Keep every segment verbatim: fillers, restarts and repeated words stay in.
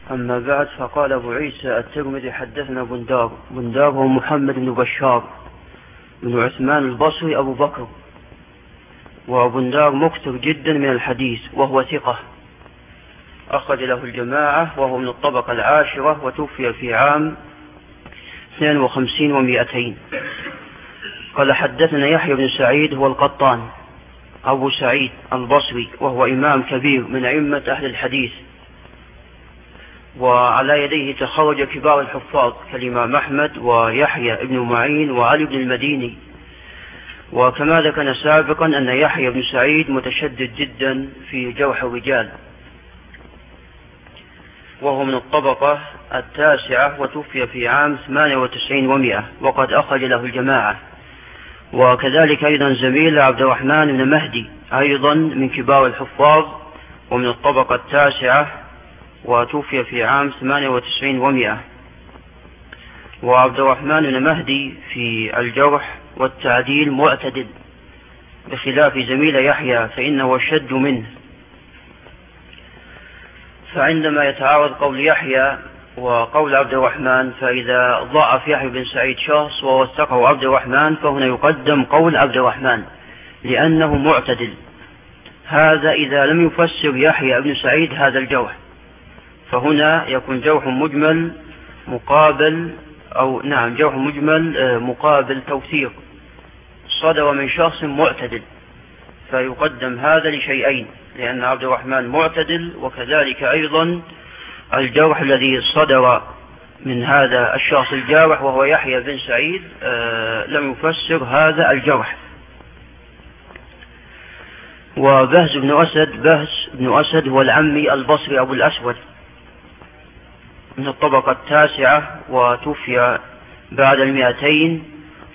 أما بعد، فقال أبو عيسى الترمذي حدثنا بندار. بندار هو محمد بن بشار بن عثمان البصري أبو بكر، وبندار مكثر جدا من الحديث وهو ثقة، أخرج له الجماعة، وهو من الطبقة العاشرة، وتوفي في عام اثنين وخمسين ومئتين. قال حدثنا يحيى بن سعيد هو القطان أبو سعيد البصري، وهو إمام كبير من أئمة أهل الحديث، وعلى يديه تخرج كبار الحفاظ كالإمام أحمد ويحيى بن معين وعلي بن المديني. وكما ذكرنا سابقا أن يحيى بن سعيد متشدد جدا في جرح الرجال، وهو من الطبقة التاسعة، وتوفي في عام ثمانية وتسعين ومئة، وقد أخرج له الجماعة. وكذلك أيضا زميل عبد الرحمن بن مهدي أيضا من كبار الحفاظ ومن الطبقة التاسعة، وتوفي في عام ثمانية وتسعين ومئة. وعبد الرحمن بن مهدي في الجرح والتعديل معتدل، بخلاف زميل يحيى فإنه أشد منه. فعندما يتعارض قول يحيى وقول عبد الرحمن، فإذا ضعف يحيى بن سعيد شخص ووثقه عبد الرحمن، فهنا يقدم قول عبد الرحمن لأنه معتدل. هذا إذا لم يفسر يحيى بن سعيد هذا الجرح، فهنا يكون جرح مجمل مقابل أو نعم جرح مجمل مقابل توثيق صدر من شخص معتدل، فيقدم هذا لشيئين، لأن عبد الرحمن معتدل، وكذلك أيضا الجرح الذي صدر من هذا الشخص الجارح وهو يحيى بن سعيد لم يفسر هذا الجرح. وبهز بن أسد بهز بن أسد هو العمي البصري أبو الأسود من الطبقة التاسعة، وتوفي بعد المئتين،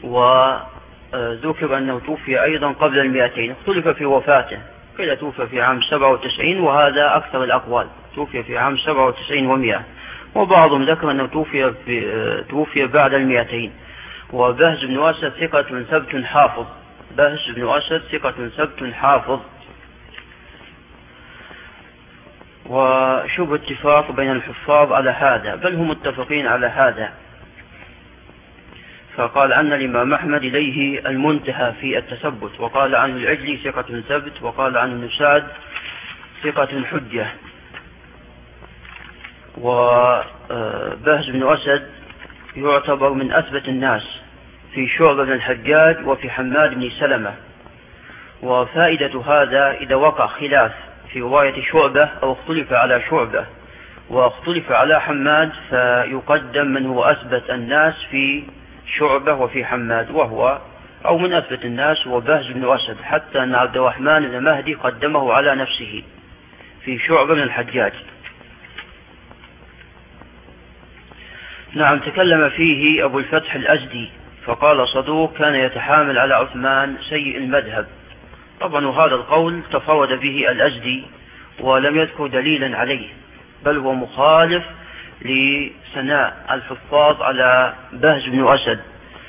وذكر أنه توفي أيضا قبل المئتين، اختلف في وفاته، قيل توفي في عام سبعة وتسعين، وهذا أكثر الأقوال، توفي في عام سبعة وتسعين ومئة، وبعضهم ذكر أنه توفي, في توفي بعد المئتين. وبهز بن أسد ثقة ثبت حافظ بهز بن أسد ثقة ثبت حافظ وشبه اتفاق بين الحفاظ على هذا، بل هم متفقين على هذا. فقال أن الإمام أحمد إليه المنتهى في التثبت، وقال عنه العجلي ثقة ثبت، وقال عنه النساد ثقة حجة. وبهز بن أسد يعتبر من أثبت الناس في شعبة بن الحجاج وفي حماد بن سلمة. وفائدة هذا إذا وقع خلاف في رواية شعبة أو اختلف على شعبة واختلف على حماد، فيقدم من هو أثبت الناس في شعبة وفي حماد، وهو أو من أثبت الناس وبهز بن أسد، حتى أن عبد الرحمن بن مهدي قدمه على نفسه في شعبة بن الحجاج. نعم، تكلم فيه أبو الفتح الأزدي فقال صدوق كان يتحامل على عثمان سيء المذهب. طبعا وهذا القول تفرد به الأزدي ولم يذكر دليلا عليه، بل هو مخالف لثناء الحفاظ على بهز بن أسد.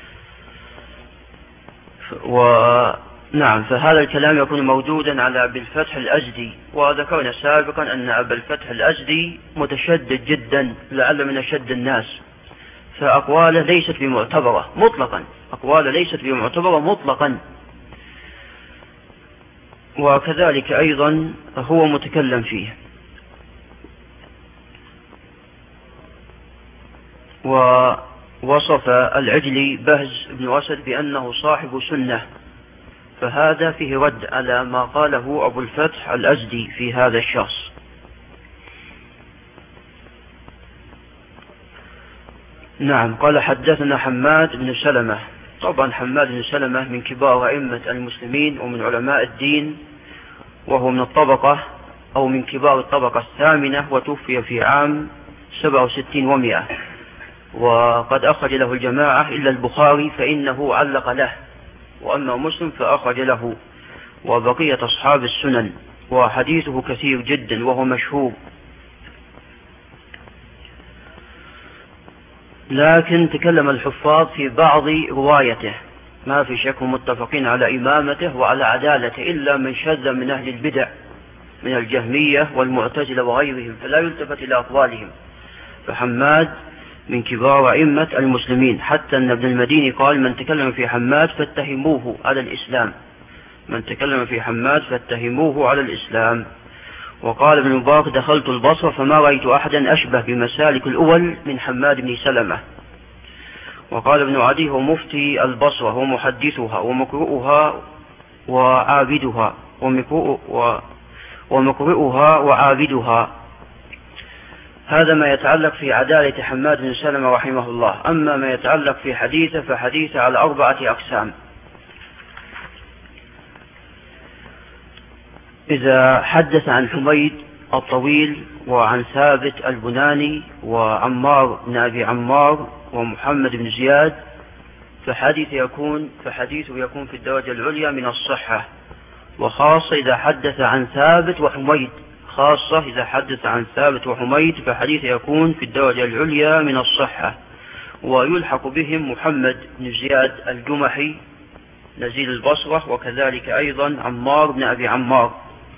ونعم، فهذا الكلام يكون موجودا على أبي الفتح الأزدي، وذكرنا سابقا أن أبي الفتح الأزدي متشدد جدا، لعل من أشد الناس، فأقواله ليست بمعتبرة مطلقا أقواله ليست بمعتبرة مطلقا وكذلك أيضا هو متكلم فيه. ووصف العجلي بهز بن أسد بأنه صاحب سنة، فهذا فيه رد على ما قاله أبو الفتح الأزدي في هذا الشخص. نعم، قال حدثنا حماد بن سلمة. طبعا حماد بن سلمة من كبار أئمة المسلمين ومن علماء الدين، وهو من الطبقة أو من كبار الطبقة الثامنة، وتوفي في عام سبعة وستين ومئة، وقد أخرج له الجماعة إلا البخاري فإنه علق له، وأما مسلم فأخرج له، وبقية أصحاب السنن، وحديثه كثير جدا وهو مشهور. لكن تكلم الحفاظ في بعض روايته، ما في شك متفقين على إمامته وعلى عدالته، إلا من شذ من أهل البدع من الجهمية والمعتزلة وغيرهم، فلا يلتفت إلى أقوالهم، فحماد من كبار أئمة المسلمين، حتى أن ابن المديني قال: من تكلم في حماد فاتهموه على الإسلام، من تكلم في حماد فاتهموه على الإسلام. وقال ابن مبارك: دخلت البصرة فما رأيت أحدا أشبه بمسالك الأول من حماد بن سلمة. وقال ابن عدي: هو مفتي البصرة ومحدثها ومقرؤها وعابدها ومقرؤها وعابدها. هذا ما يتعلق في عدالة حماد بن سلمة رحمه الله. أما ما يتعلق في حديثه فحديثه على أربعة أقسام. إذا حدث عن حميد الطويل وعن ثابت البناني وعمار بن أبي عمار ومحمد بن زياد فحديث يكون فحديثه يكون في الدرجة العليا من الصحة، وخاصة إذا حدث عن ثابت وحميد خاصة إذا حدث عن ثابت وحميد فحديث يكون في الدرجة العليا من الصحة. ويلحق بهم محمد بن زياد الجمحي نزيل البصرة، وكذلك أيضا عمار بن أبي عمار.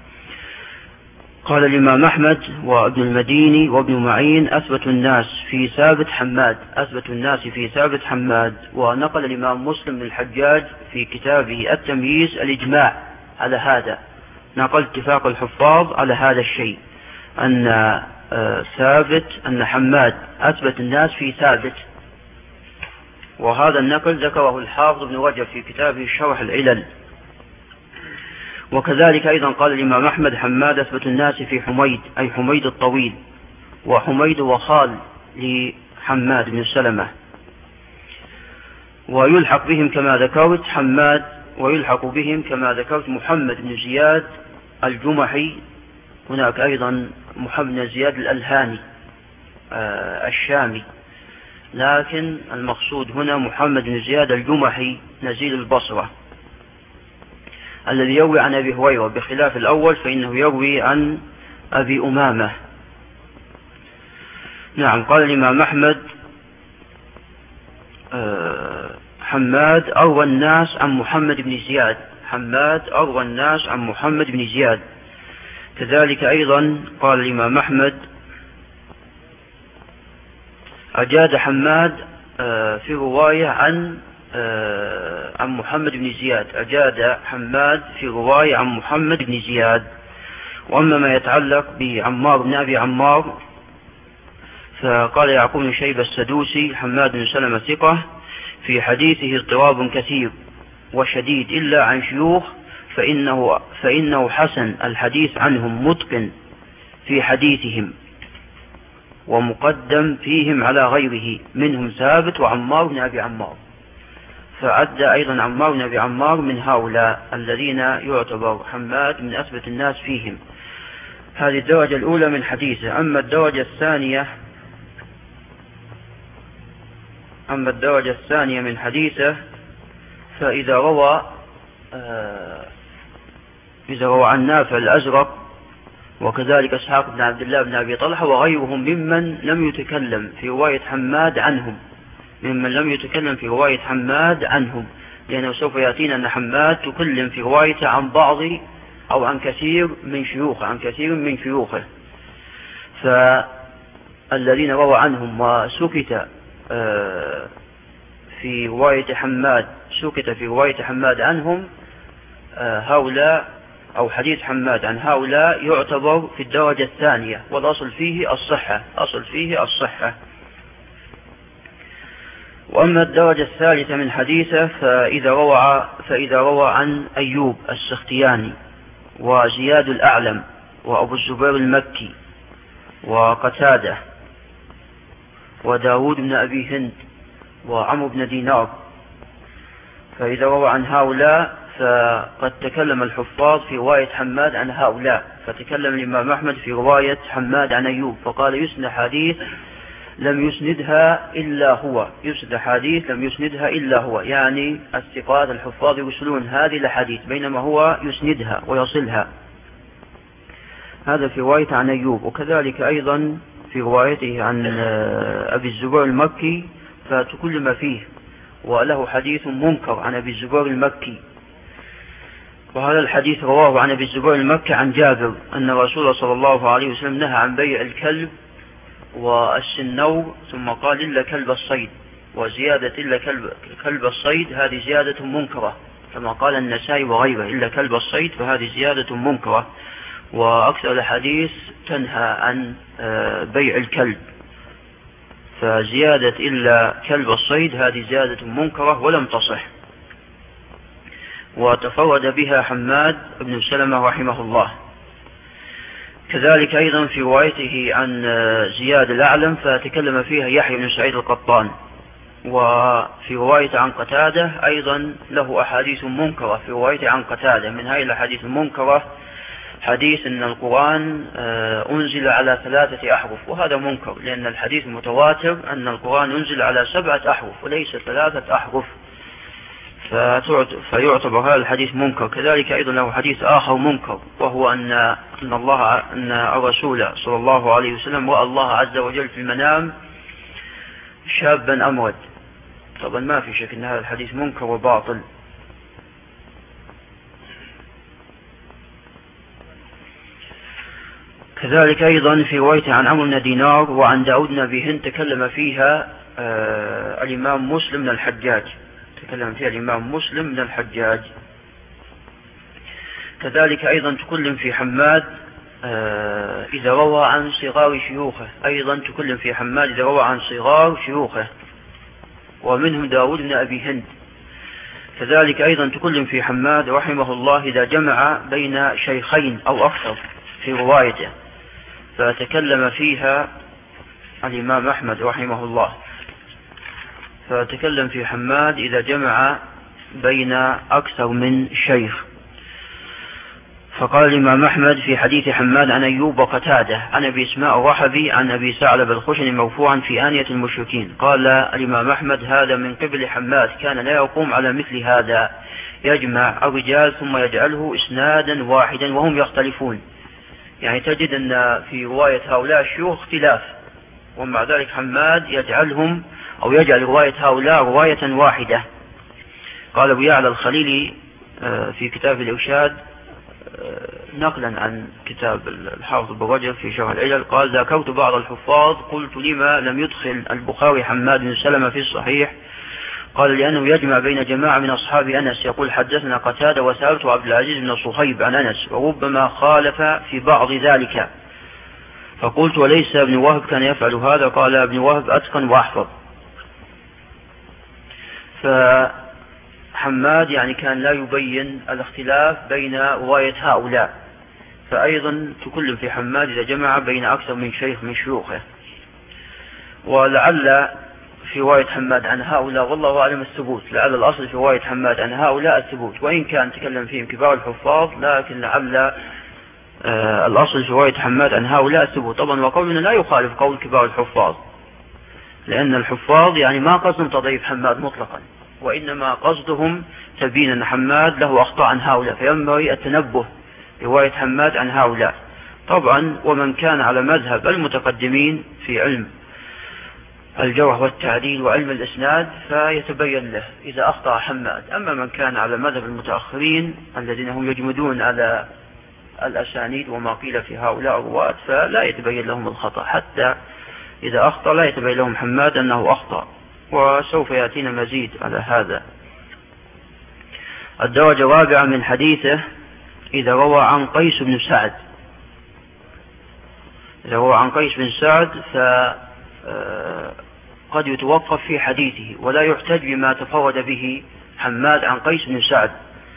قال الإمام أحمد وابن المديني وابن معين: أثبت الناس في ثابت حماد أثبت الناس في ثابت حماد. ونقل الإمام مسلم بن الحجاج في كتابه التمييز الإجماع على هذا، نقل اتفاق الحفاظ على هذا الشيء، أن ثابت أن حماد أثبت الناس في ثابت. وهذا النقل ذكره الحافظ بن رجب في كتابه شرح العلل. وكذلك أيضا قال الإمام أحمد: حماد أثبت الناس في حميد، أي حميد الطويل، وحميد وخال لحماد بن سلمة. ويلحق بهم كما ذكرت حماد ويلحق بهم كما ذكرت محمد بن زياد الجمحي. هناك أيضا محمد بن زياد الألهاني آه الشامي، لكن المقصود هنا محمد بن زياد الجمحي نزيل البصرة الذي يروي عن أبي هريرة، بخلاف الأول فإنه يروي عن أبي أمامة. نعم. قال الإمام أحمد: آه حماد أروى الناس عن محمد بن زياد حماد أروى الناس عن محمد بن زياد. كذلك أيضا قال الإمام أحمد: أجاد حماد في رواية عن عن محمد بن زياد أجاد حماد في رواية عن محمد بن زياد. وأما ما يتعلق بعمار بن أبي عمار فقال يعقوب بن شيبة السدوسي: حماد بن سلمة ثقة، في حديثه اضطراب كثير وشديد إلا عن شيوخ، فإنه, فإنه حسن الحديث عنهم متقن في حديثهم ومقدم فيهم على غيره، منهم ثابت وعمار بن أبي عمار. فعد أيضا عمار بن أبي عمار من هؤلاء الذين يعتبر حماد من أثبت الناس فيهم. هذه الدرجة الأولى من حديثه. أما الدرجة الثانية أما الدرجة الثانية من حديثه فإذا روى آه إذا روى عن نافع الأزرق وكذلك إسحاق بن عبد الله بن أبي طلحة وغيرهم ممن لم يتكلم في رواية حماد عنهم ممن لم يتكلم في رواية حماد عنهم لأنه سوف يأتينا أن حماد تكلم في روايته عن بعض أو عن كثير من شيوخه عن كثير من شيوخه فالذين روى عنهم وسكت في رواية حماد سكت في رواية حماد عنهم هؤلاء أو حديث حماد عن هؤلاء يعتبر في الدرجة الثانية، والأصل فيه الصحة أصل فيه الصحة. وأما الدرجة الثالثة من حديثه فإذا روى فإذا روى عن أيوب السختياني وزياد الأعلم وأبو الزبير المكي وقتادة وداود بن أبي هند وعمرو بن دينار، فإذا روى عن هؤلاء فقد تكلم الحفاظ في رواية حماد عن هؤلاء، فتكلم الإمام أحمد في رواية حماد عن أيوب فقال يسند حديث لم يسندها إلا هو يسند حديث لم يسندها إلا هو، يعني الثقات الحفاظ يرسلون هذه الحديث بينما هو يسندها ويصلها. هذا في رواية عن أيوب. وكذلك أيضا في روايته عن أبي الزبير المكي فتكلم فيه وله حديث منكر عن أبي الزبير المكي، وهذا الحديث رواه عن أبي الزبير المكي عن جابر أن رسول صلى الله عليه وسلم نهى عن بيع الكلب والسنور، ثم قال إلا كلب الصيد، وزيادة إلا كلب, كلب الصيد هذه زيادة منكرة كما قال النسائي وغيره، إلا كلب الصيد فهذه زيادة منكرة. وأكثر الحديث تنهى عن بيع الكلب، فزيادة إلا كلب الصيد هذه زيادة منكرة ولم تصح. وتفرد بها حماد بن سلمة رحمه الله. كذلك أيضا في روايته عن زياد الأعلم فتكلم فيها يحيى بن سعيد القطان. وفي رواية عن قتادة أيضا له أحاديث منكرة في رواية عن قتادة. من هذه الأحاديث المنكرة حديث أن القرآن أنزل على ثلاثة أحرف، وهذا منكر، لأن الحديث متواتر أن القرآن أنزل على سبعة أحرف وليس ثلاثة أحرف، فيعتبر هذا الحديث منكر. كذلك أيضا له حديث آخر منكر، وهو أن أن الله أن الرسول صلى الله عليه وسلم رأى الله عز وجل في المنام شابا أمرد. طبعا ما في شك أن هذا الحديث منكر وباطل. كذلك أيضا في رواية عن عمرو بن دينار وعن داود بن أبي هند تكلم فيها آه الإمام مسلم بن الحجاج تكلم فيها الإمام مسلم بن الحجاج. كذلك أيضا تكلم في حماد آه إذا روى عن صغار شيوخه، أيضا تكلم في حماد إذا روى عن صغار شيوخه، ومنهم داود بن أبي هند. كذلك أيضا تكلم في حماد رحمه الله إذا جمع بين شيخين أو أكثر في روايته، فتكلم فيها الإمام أحمد رحمه الله، فتكلم في حماد إذا جمع بين أكثر من شيخ. فقال الإمام أحمد في حديث حماد عن أيوب وقتادة عن أبي إسماء الرحبي عن أبي ثعلبة الخشني مرفوعا في آنية المشركين. قال الإمام أحمد هذا من قبل حماد، كان لا يقوم على مثل هذا، يجمع الرجال ثم يجعله إسنادا واحدا وهم يختلفون. يعني تجد أن في رواية هؤلاء الشيوخ اختلاف، ومع ذلك حماد يجعلهم أو يجعل رواية هؤلاء رواية واحدة. قال أبو يعلى الخليلي في كتاب الإرشاد نقلا عن كتاب الحافظ بن رجب في شرح العلل، قال ذكرت بعض الحفاظ قلت لما لم يدخل البخاري حماد بن سلمة في الصحيح؟ قال لأنه يجمع بين جماعة من أصحاب أنس، يقول حدثنا قتادة وسألت عبد العزيز بن صهيب عن أنس، وربما خالف في بعض ذلك، فقلت وليس ابن وهب كان يفعل هذا؟ قال ابن وهب أتقن وأحفظ. فحماد يعني كان لا يبين الاختلاف بين رواية هؤلاء، فأيضا تكلم في حماد إذا جمع بين أكثر من شيخ من شيوخه. ولعل في رواية حماد عن هؤلاء والله أعلم الثبوت، لعل الأصل في رواية حماد عن هؤلاء الثبوت، وإن كان تكلم فيهم كبار الحفاظ، لكن لعل آه الأصل في رواية حماد عن هؤلاء الثبوت. طبعا وقولنا لا يخالف قول كبار الحفاظ، لأن الحفاظ يعني ما قصدهم تضعيف حماد مطلقا، وإنما قصدهم تبين أن حماد له أخطاء عن هؤلاء، فينبغي التنبه رواية حماد عن هؤلاء. طبعا ومن كان على مذهب المتقدمين في علم الجرح والتعديل وعلم الإسناد فيتبين له إذا أخطأ حماد. أما من كان على مذهب المتأخرين الذين هم يجمدون على الأسانيد وما قيل في هؤلاء الرواة فلا يتبين لهم الخطأ، حتى إذا أخطأ لا يتبين لهم حماد أنه أخطأ، وسوف يأتينا مزيد على هذا. الدرجة الرابعة من حديثه إذا روى عن قيس بن سعد، إذا روى عن قيس بن سعد ف قد يتوقف في حديثه ولا يحتج بما تفرد به حماد عن قيس بن سعد.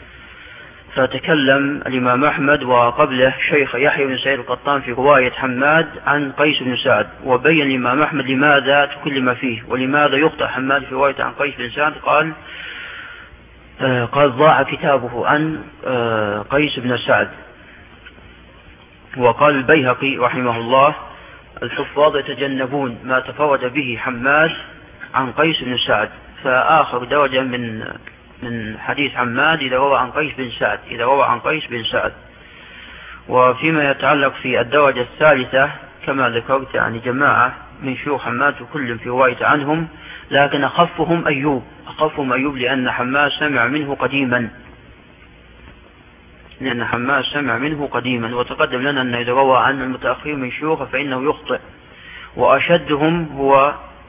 فتكلم الإمام أحمد وقبله شيخ يحيى بن سعيد القطان في رواية حماد عن قيس بن سعد، وبين الإمام أحمد لماذا تكلم فيه ولماذا يخطأ حماد في رواية عن قيس بن سعد. قال آه قال ضاع كتابه عن آه قيس بن سعد. وقال البيهقي رحمه الله الحفاظ يتجنبون ما تفرد به حماد عن قيس بن سعد. فآخر درجة من من حديث حماد إذا روى عن قيس بن سعد، إذا روى عن قيس بن سعد. وفيما يتعلق في الدرجة الثالثة كما ذكرت يعني جماعة من شيوخ حماد وكل في رواية عنهم، لكن أخفهم أيوب، أخفهم أيوب لأن حماد سمع منه قديما، لأن حماد سمع منه قديما. وتقدم لنا أن إذا روى عن المتأخرين من شيوخه فإنه يخطئ، وأشدهم هو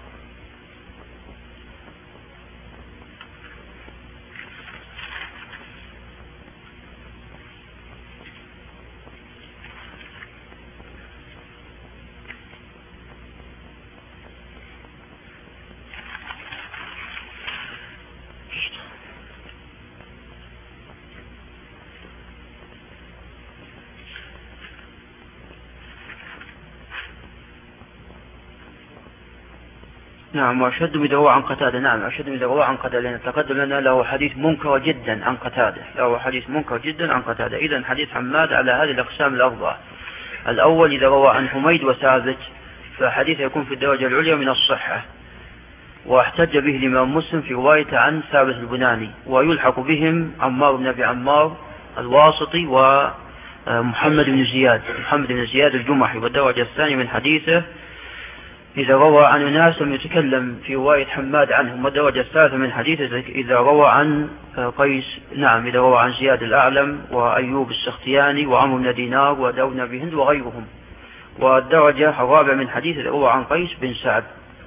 نعم وأشد إذا روى عن قتادة. نعم أشد إذا روى عن قتادة، لأن تقدم لنا له حديث منكر جدا عن قتادة، له حديث منكر جدا عن قتادة. إذن حديث حماد على هذه الأقسام الأربعة. الأول إذا روى عن حميد وثابت فحديث يكون في الدرجة العليا من الصحة، واحتج به الإمام مسلم في رواية عن ثابت البناني، ويلحق بهم عمار بن أبي عمار الواسطي ومحمد بن زياد محمد بن زياد الجمحي. والدرجة الثانية من حديثه إذا روى عن ناس لم يتكلم في رواية حماد عنهم. والدرجة الثالثة من حديثه إذا روى عن قيس نعم إذا روى عن زياد الأعلم وأيوب السختياني وعمرو بن دينار وداود بن أبي هند وغيرهم. والدرجة الرابعة من حديث إذا روى عن قيس بن سعد.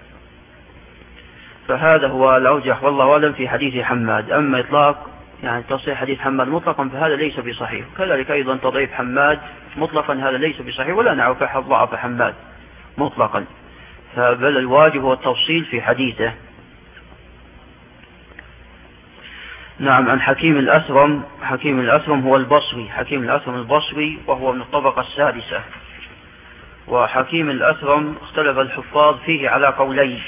فهذا هو الأرجح والله أعلم في حديث حماد. أما إطلاق يعني تصحيح حديث حماد مطلقا فهذا ليس بصحيح، كذلك أيضا تضعيف حماد مطلقا هذا ليس بصحيح، ولا نعرف أحد ضعف حماد مطلقا، فبل الواجب هو التفصيل في حديثه. نعم عن حكيم الأسرم. حكيم الأسرم هو البصري، حكيم الأسرم البصري وهو من الطبقة السادسة. وحكيم الأسرم اختلف الحفاظ فيه على قولين،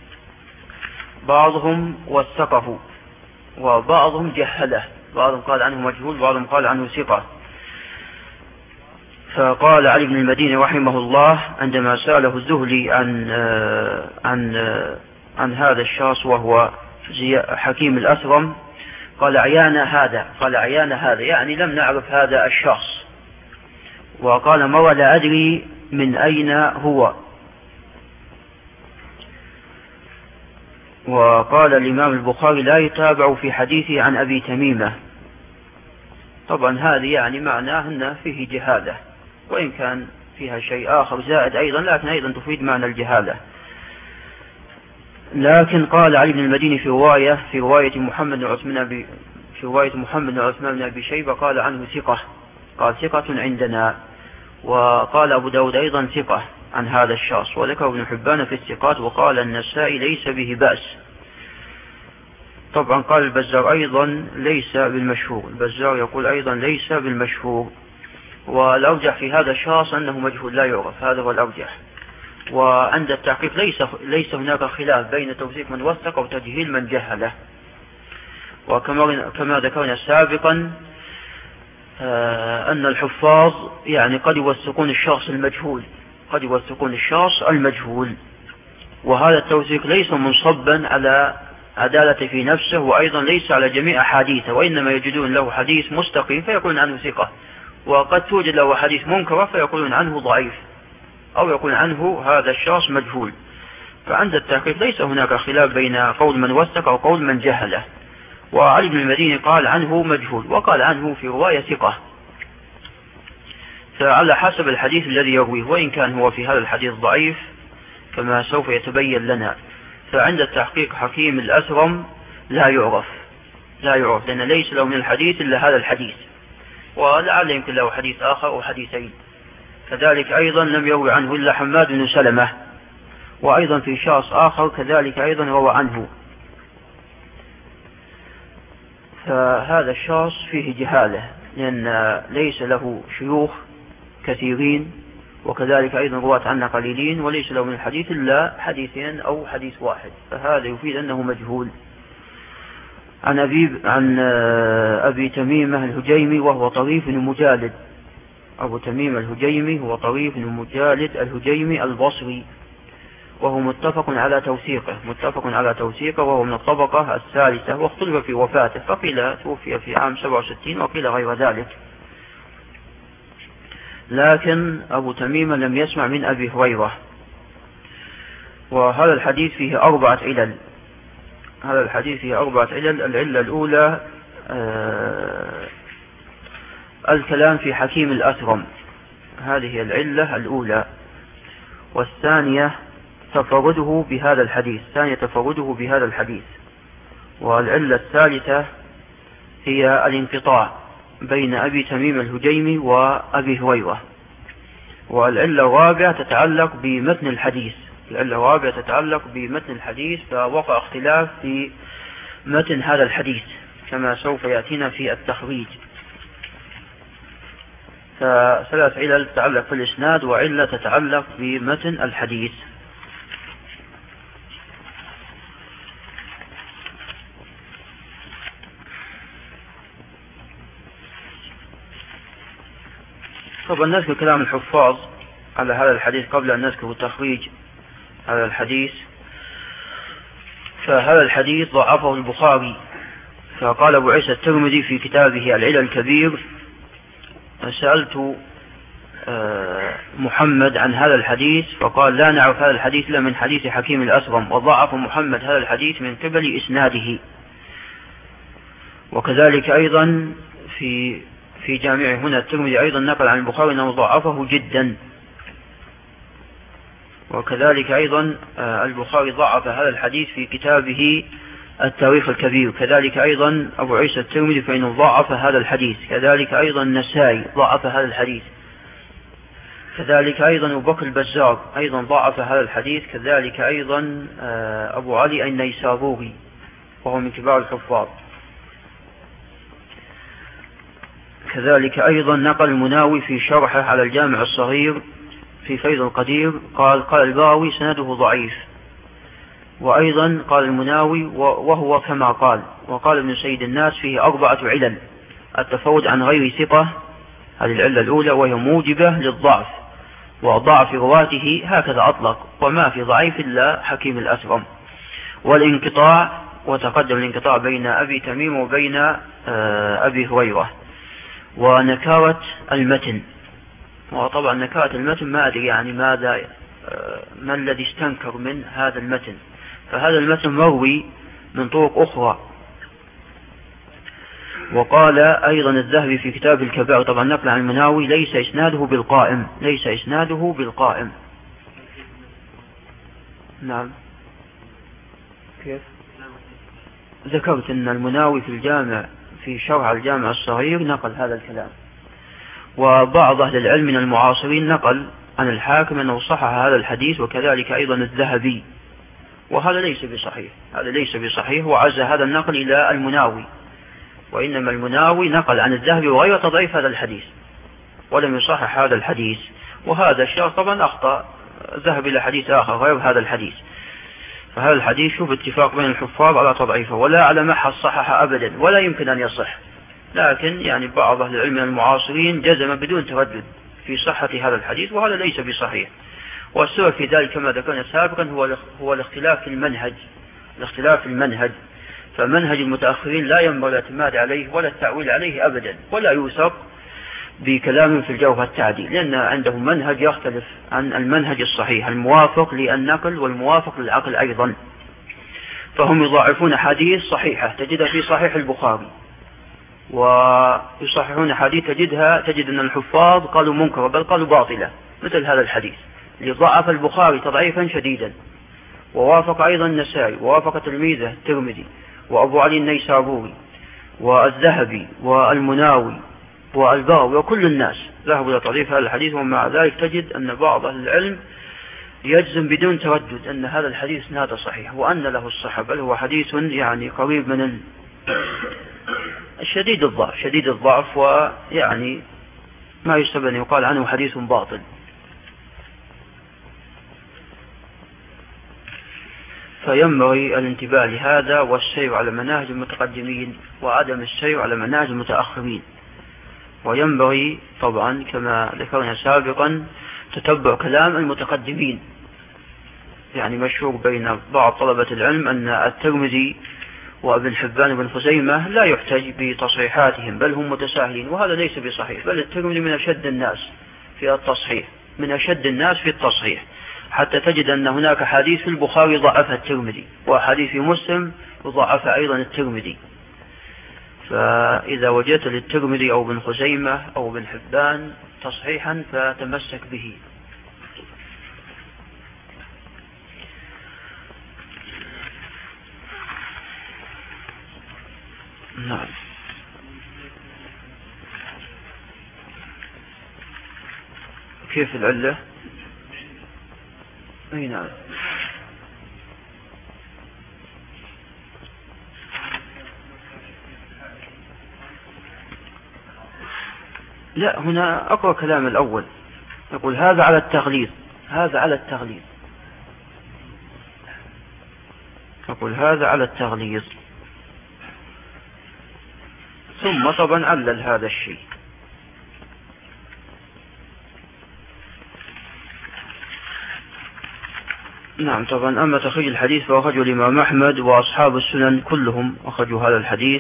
بعضهم وثقه وبعضهم جهله، بعضهم قال عنه مجهول وبعضهم قال عنه ثقة. فقال علي بن المديني رحمه الله عندما سأله الذهلي عن عن عن هذا الشخص وهو حكيم الأسرم، قال عيانا هذا قال عيانا هذا يعني لم نعرف هذا الشخص. وقال مرة لا أدري من أين هو. وقال الإمام البخاري لا يتابع في حديثه عن أبي تميمة. طبعا هذه يعني معناه أن فيه جهالة، وإن كان فيها شيء آخر زائد أيضا، لكن أيضا تفيد معنى الجهالة. لكن قال علي بن المديني في رواية في رواية محمد بن عثمان في رواية محمد بن عثمان بن أبي شيبة قال عنه ثقة، قال ثقة عندنا. وقال أبو داود أيضا ثقة عن هذا الشخص، وذكر ابن حبان في الثقات، وقال النسائي ليس به بأس. طبعا قال البزار أيضا ليس بالمشهور، البزار يقول أيضا ليس بالمشهور. والأرجح في هذا الشخص أنه مجهول لا يعرف، هذا هو الأرجح. وعند التحقيق ليس ليس هناك خلاف بين توثيق من وثق وتجهيل من جهله. وكما كما ذكرنا سابقا أن الحفاظ يعني قد يوثقون الشخص المجهول قد يوثقون الشخص المجهول وهذا التوثيق ليس منصبا على عدالته في نفسه، وأيضا ليس على جميع أحاديثه، وإنما يجدون له حديث مستقيم فيقولون عنه ثقة، وقد توجد له حديث منكر فيقولون عنه ضعيف، أو يقول عنه هذا الشخص مجهول. فعند التحقيق ليس هناك خلاف بين قول من وثق أو قول من جهله. وعلي بن المديني قال عنه مجهول، وقال عنه في رواية ثقة، فعلى حسب الحديث الذي يرويه، وإن كان هو في هذا الحديث ضعيف كما سوف يتبين لنا. فعند التحقيق حكيم الأسرم لا يعرف لا يعرف لأن ليس له من الحديث إلا هذا الحديث، ولعل يمكن له حديث آخر أو حديثين. كذلك أيضا لم يروي عنه إلا حماد بن سلمة، وأيضا في شخص آخر كذلك أيضا روى عنه. فهذا الشخص فيه جهالة، لأن ليس له شيوخ كثيرين، وكذلك أيضا رواة عنه قليلين، وليس له من الحديث إلا حديثين أو حديث واحد، فهذا يفيد أنه مجهول. عن أبي, عن أبي تميمة الهجيمي وهو طريف بن مجالد. أبو تميم الهجيمي هو طريف بن مجالد الهجيمي البصري، وهو متفق على توثيقه متفق على توثيقه وهو من الطبقة الثالثة، واختلف في وفاته، فقيل توفي في عام سبعة وستين وقيل غير ذلك. لكن أبو تميم لم يسمع من أبي هريرة. وهذا الحديث فيه أربعة علل هذا الحديث فيه أربعة علل. العلة الأولى آه الكلام في حكيم الأسرم، هذه العلة الأولى. والثانية تفرده بهذا الحديث، ثانية تفرده بهذا الحديث. والعلة الثالثة هي الانقطاع بين أبي تميم الهجيمي وأبي هريرة. والعلة الرابعة تتعلق بمتن الحديث، العلة الرابعة تتعلق بمتن الحديث، فوقع اختلاف في متن هذا الحديث كما سوف يأتينا في التخريج. فثلاث علل تتعلق في الإسناد وعلة تتعلق بمتن الحديث. طبعا نذكر كلام الحفاظ على هذا الحديث قبل أن نذكر تخريج هذا الحديث. فهذا الحديث ضعفه البخاري، فقال أبو عيسى الترمذي في كتابه العلل الكبير: سألت محمد عن هذا الحديث فقال لا نعرف هذا الحديث إلا من حديث حكيم الأسرم، وضعف محمد هذا الحديث من قبل إسناده. وكذلك أيضا في في جامعه هنا الترمذي أيضا نقل عن البخاري أنه ضعفه جدا. وكذلك أيضا البخاري ضعف هذا الحديث في كتابه التاريخ الكبير. كذلك أيضا أبو عيسى الترمذي فإنه ضعف هذا الحديث. كذلك أيضا النسائي ضعف هذا الحديث. كذلك أيضا أبو بكر البزار أيضا ضعف هذا الحديث. كذلك أيضا أبو علي النيسابوري وهو من كبار الحفاظ. كذلك أيضا نقل المناوي في شرحه على الجامع الصغير في فيض القدير قال قال الباوي سنده ضعيف. وأيضا قال المناوي وهو كما قال. وقال ابن سيد الناس فيه أربعة علل: التفرد عن غير ثقة، هذه العلة الأولى وهي موجبة للضعف، وضعف رواته هكذا أطلق، وما في ضعيف إلا حكيم الأسرم. والانقطاع، وتقدم الانقطاع بين أبي تميم وبين أبي هريرة. ونكارة المتن، وطبعا نكارة المتن ما أدري يعني ماذا ما الذي استنكر من هذا المتن، فهذا المتن مروي من طرق أخرى. وقال أيضا الذهبي في كتاب الكبائر طبعا نقل عن المناوي: ليس إسناده بالقائم، ليس إسناده بالقائم. نعم كيف؟ ذكرت أن المناوي في الجامع في شرح الجامع الصغير نقل هذا الكلام. وبعض أهل العلم من المعاصرين نقل عن الحاكم أنه صحح هذا الحديث، وكذلك أيضا الذهبي، وهذا ليس بصحيح، هذا ليس بصحيح، وعز هذا النقل إلى المناوي. وإنما المناوي نقل عن الذهبي وغير تضعيف هذا الحديث ولم يصحح هذا الحديث. وهذا الشيخ طبعا أخطأ، ذهب إلى حديث آخر غير هذا الحديث. فهذا الحديث شوف اتفاق بين الحفاظ على تضعيفه، ولا على محل صحح أبدا، ولا يمكن أن يصح. لكن يعني بعض أهل العلم المعاصرين جزم بدون تردد في صحة هذا الحديث، وهذا ليس بصحيح. والسبب في ذلك كما ذكرنا سابقا هو هو الاختلاف في المنهج، الاختلاف في المنهج. فمنهج المتأخرين لا ينبغي الاعتماد عليه ولا التأويل عليه أبدا، ولا يوثق بكلام في الجوهر التعديل، لأن عندهم منهج يختلف عن المنهج الصحيح الموافق للنقل والموافق للعقل أيضا. فهم يضاعفون حديث صحيحة تجدها في صحيح البخاري، ويصححون حديث تجدها تجد أن الحفاظ قالوا منكر بل قالوا باطلة، مثل هذا الحديث اللي ضعف البخاري تضعيفا شديدا. ووافق أيضا النسائي، ووافق تلميذه الترمذي، وأبو علي النيسابوري، والذهبي، والمناوي، والباوي، وكل الناس ذهبوا إلى تضعيف هذا الحديث. ومع ذلك تجد أن بعض أهل العلم يجزم بدون تردد أن هذا الحديث نادى صحيح وأن له الصحة، بل هو حديث يعني قريب من الشديد الضعف، شديد الضعف، ويعني ما يستبعد أن يقال عنه حديث باطل. فينبغي الانتباه لهذا والسير على مناهج المتقدمين وعدم السير على مناهج المتأخرين. وينبغي طبعا كما ذكرنا سابقا تتبع كلام المتقدمين. يعني مشهور بين بعض طلبة العلم أن الترمذي وابن حبان وابن خزيمة لا يحتج بتصحيحاتهم بل هم متساهلين، وهذا ليس بصحيح، بل الترمذي من أشد الناس في التصحيح، من أشد الناس في التصحيح، حتى تجد أن هناك حديث في البخاري ضعفها الترمذي، وحديث في مسلم يضعفها أيضا الترمذي. فإذا وجدت للترمذي أو ابن خزيمة أو ابن حبان تصحيحا فتمسك به. نعم. كيف العلة؟ أي نعم. لا، هنا أقرأ كلام الأول، يقول هذا على التغليظ، هذا على التغليظ، يقول هذا على التغليظ، ثم طبعا علل هذا الشيء. نعم. طبعا أما تخريج الحديث فأخرجه الإمام أحمد وأصحاب السنن كلهم أخرجوا هذا الحديث،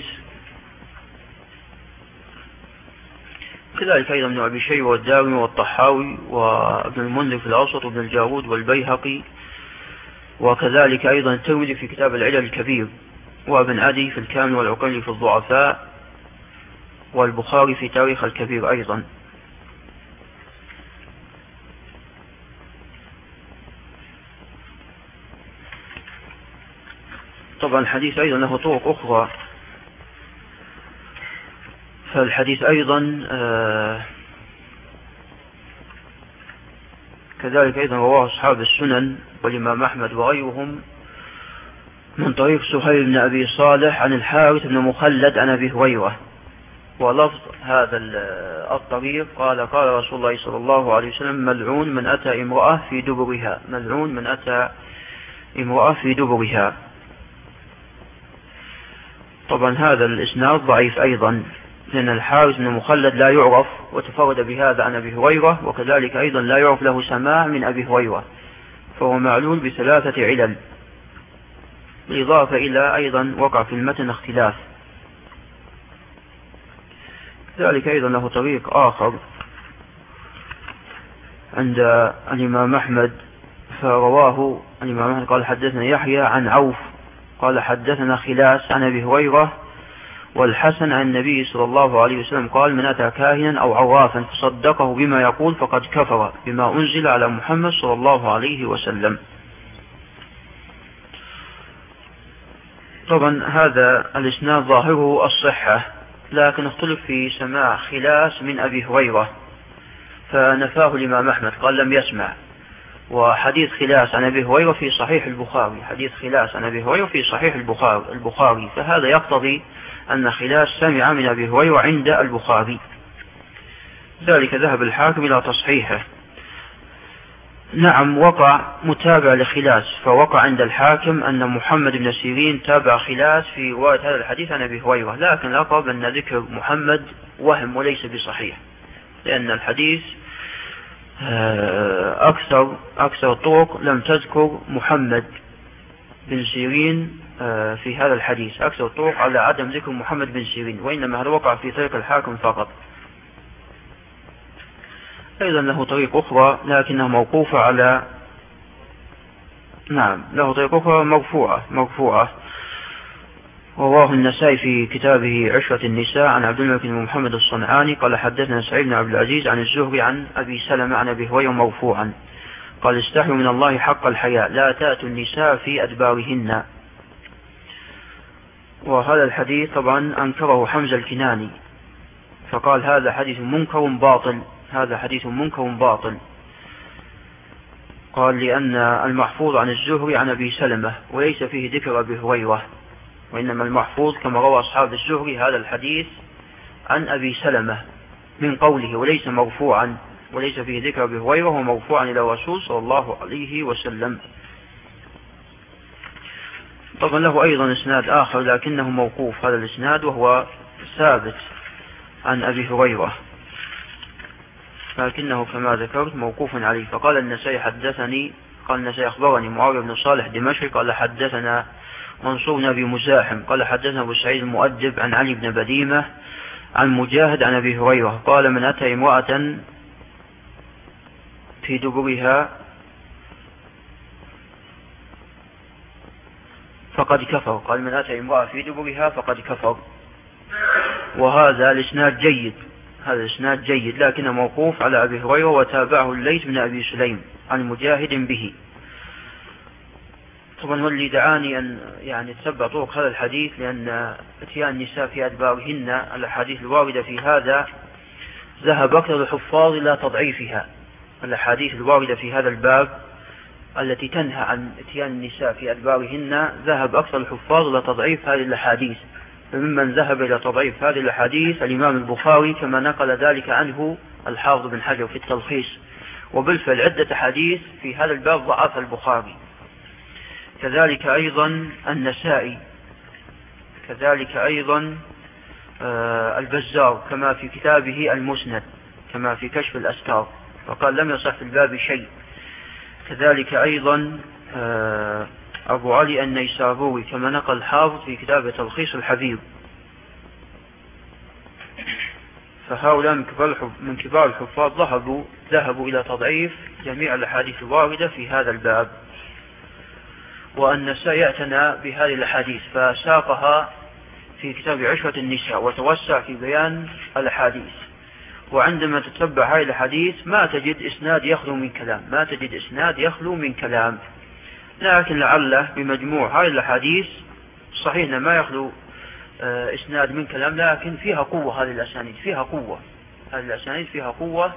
كذلك أيضا ابن أبي شيبة والدارمي والطحاوي وابن المنذر في الأوسط وابن الجارود والبيهقي، وكذلك أيضا الترمذي في كتاب العلل الكبير، وابن عدي في الكامل والعقيلي في الضعفاء، والبخاري في تاريخ الكبير أيضا. طبعا الحديث أيضا له طرق أخرى، فالحديث أيضا آه كذلك أيضا رواه أصحاب السنن والإمام أحمد وغيرهم من طريق سهيل بن أبي صالح عن الحارث بن مخلد عن أبي هريرة، ولفظ هذا الطريق قال قال رسول الله صلى الله عليه وسلم ملعون من أتى امرأة في دبرها، ملعون من أتى امرأة في دبرها. طبعا هذا الإسناد ضعيف أيضا، لأن الحارث بن مخلد لا يعرف وتفرد بهذا عن أبي هريرة، وكذلك أيضا لا يعرف له سماع من أبي هريرة، فهو معلول بثلاثة علل، بالإضافة إلى أيضا وقع في المتن اختلاف. كذلك أيضا له طريق آخر عند الإمام أحمد، فرواه الإمام أحمد قال حدثنا يحيى عن عوف قال حدثنا خلاس عن أبي هريرة والحسن عن النبي صلى الله عليه وسلم قال من أتى كاهنا أو عرافا فصدقه بما يقول فقد كفر بما أنزل على محمد صلى الله عليه وسلم. طبعا هذا الإسناد ظاهره الصحة، لكن اختلف في سماع خلاس من أبي هريرة فنفاه الإمام أحمد قال لم يسمع، وحديث خلاس عن أبي هريرة في صحيح البخاري، حديث خلاس عن أبي هريرة في صحيح البخاري البخاري فهذا يقتضي أن خلاس سمع من أبي هريرة عند البخاري، ذلك ذهب الحاكم إلى تصحيحه. نعم وقع متابع لخلاس، فوقع عند الحاكم أن محمد بن سيرين تابع خلاس في رواية هذا الحديث عن أبي هريرة، لكن الأقرب أن ذكر محمد وهم وليس بصحيح، لأن الحديث أكثر أكثر الطرق لم تذكر محمد بن سيرين في هذا الحديث، أكثر الطرق على عدم ذكر محمد بن سيرين، وإنما هذا وقع في طريق الحاكم فقط. أيضا له طريق أخرى لكنها موقوفة على نعم له طريق أخرى مرفوعة مرفوعة رواه النسائي في كتابه عشرة النساء عن عبد الملك بن محمد الصنعاني قال حدثنا سعيد بن عبد العزيز عن الزهري عن أبي سلمة عن أبي هريرة مرفوعا قال استحيوا من الله حق الحياء لا تأتوا النساء في أدبارهن. وهذا الحديث طبعا أنكره حمزة الكناني فقال هذا حديث منكر باطل، هذا حديث منكر باطل، قال لأن المحفوظ عن الزهري عن أبي سلمة وليس فيه ذكر أبي هريرة، وإنما المحفوظ كما روى أصحاب الزهري هذا الحديث عن أبي سلمة من قوله وليس مرفوعا، وليس فيه ذكر أبي هريرة ومرفوعا إلى الرسول صلى الله عليه وسلم. طبعا له أيضا إسناد آخر لكنه موقوف هذا الإسناد وهو ثابت عن أبي هريرة، لكنه كما ذكرت موقوف عليه. فقال النسائي حدثني قال النسائي أخبرني معاوية بن صالح دمشق قال حدثنا منصور بن أبي مزاحم قال حدثنا أبو سعيد المؤدب عن علي بن بديمة عن مجاهد عن أبي هريرة قال من أتى امرأة في دبرها فقد كفر، قال من أتى امرأة في دبرها فقد كفر. وهذا الإسناد جيد، هذا الإسناد جيد لكنه موقوف على أبي هريرة وتابعه الليث بن أبي سليم عن مجاهد به. طبعا واللي دعاني أن يعني أتبع طرق هذا الحديث لأن اتيان النساء في أدبارهن الأحاديث الواردة في هذا ذهب أكثر الحفاظ إلى تضعيفها. الأحاديث الواردة في هذا الباب التي تنهى عن اتيان النساء في أدبارهن ذهب أكثر الحفاظ إلى تضعيف هذه الأحاديث، فممن ذهب إلى تضعيف هذه الأحاديث الإمام البخاري كما نقل ذلك عنه الحافظ بن حجر في التلخيص، وبالفعل عدة حديث في هذا الباب ضعف البخاري. كذلك أيضا النسائي، كذلك أيضا البزار كما في كتابه المسند، كما في كشف الأستار وقال لم يصح في الباب شيء. كذلك أيضا أبو علي النيسابوري كما نقل الحافظ في كتابه تلخيص الحبيب. فهؤلاء من كبار الحفاظ ذهبوا ذهبوا إلى تضعيف جميع الأحاديث الواردة في هذا الباب، والنسائي يعتنى بهذه الأحاديث فساقها في كتاب عشرة النساء وتوسع في بيان الأحاديث. وعندما تتبع هذه الحديث ما تجد إسناد يخلو من كلام، ما تجد إسناد يخلو من كلام، لكن لعله بمجموع هذه الحديث صحيح ما يخلو إسناد من كلام، لكن فيها قوة، هذه الأسانيد فيها قوة، هذه الأسانيد فيها قوة،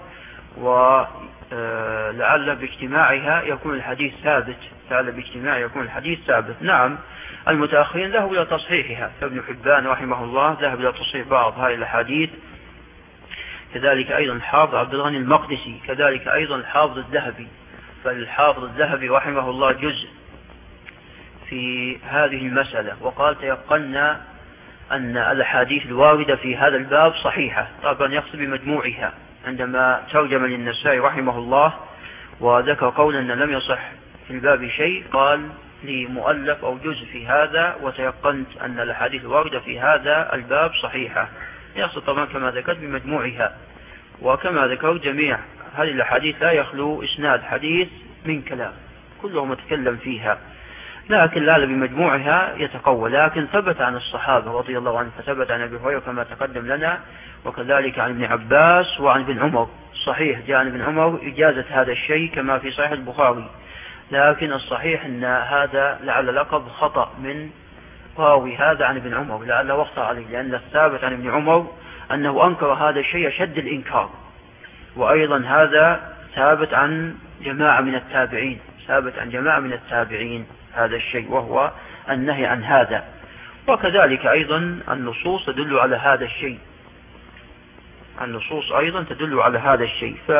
ولعل باجتماعها يكون الحديث ثابت، لعل باجتماعها يكون الحديث ثابت. نعم المتأخرين ذهبوا إلى تصحيحها، فابن حبان رحمه الله ذهب إلى تصحيح بعض هذه الأحاديث، كذلك أيضا الحافظ عبد الغني المقدسي، كذلك أيضا الحافظ الذهبي. فالحافظ الذهبي رحمه الله جزء في هذه المسألة وقال تيقنا أن الأحاديث الواردة في هذا الباب صحيحة، طبعا يقصد بمجموعها. عندما ترجم للنسائي رحمه الله وذكر قولا أن لم يصح في الباب شيء قال لي مؤلف أو جزء في هذا وتيقنت أن الأحاديث الواردة في هذا الباب صحيحة، يقصد طبعا كما ذكرت بمجموعها. وكما ذكرت جميع هذه الأحاديث لا يخلو إسناد حديث من كلام، كله متكلم فيها، لكن لا بمجموعها يتقوى. لكن ثبت عن الصحابة رضي الله عنهم، فثبت عن أبي هريرة كما تقدم لنا، وكذلك عن ابن عباس وعن ابن عمر. صحيح جاء عن ابن عمر إجازة هذا الشيء كما في صحيح البخاري، لكن الصحيح أن هذا لعل لقب خطأ من راوي هذا عن ابن عمر، لعل وقت عليه، لأن الثابت عن ابن عمر أنه أنكر هذا الشيء شد الإنكار. وأيضا هذا ثابت عن جماعة من التابعين، ثابت عن جماعة من التابعين هذا الشيء، وهو النهي عن هذا. وكذلك أيضا النصوص تدل على هذا الشيء، النصوص أيضا تدل على هذا الشيء. ف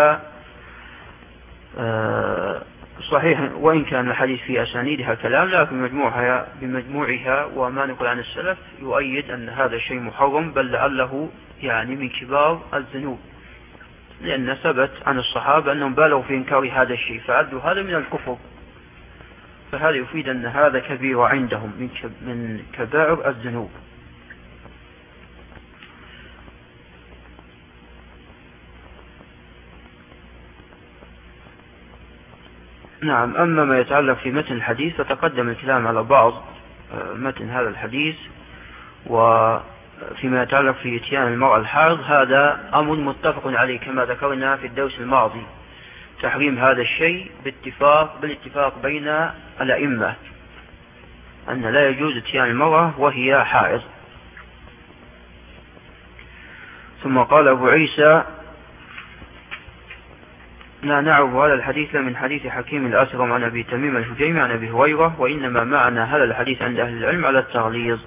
صحيح وإن كان الحديث في أسانيدها كلام، لكن بمجموعها, بمجموعها وما نقول عن السلف يؤيد أن هذا الشيء محرم، بل لعله يعني من كبار الذنوب، لأن ثبت عن الصحابة أنهم بالغوا في إنكار هذا الشيء فعدوا هذا من الكفر. فهذا يفيد أن هذا كبير عندهم من كبائر الذنوب. نعم. أما ما يتعلق في متن الحديث فتقدم الكلام على بعض متن هذا الحديث، وفيما يتعلق في اتيان المرأة الحائض هذا أمر متفق عليه كما ذكرنا في الدرس الماضي، تحريم هذا الشيء باتفاق بالاتفاق بين الأئمة أن لا يجوز اتيان المرأة وهي حائض. ثم قال أبو عيسى لا نعرف هذا الحديث من حديث حكيم الأسرم عن أبي تميم الهجيمي عن أبي هريرة، وإنما معنى هذا الحديث عند أهل العلم على التغليظ.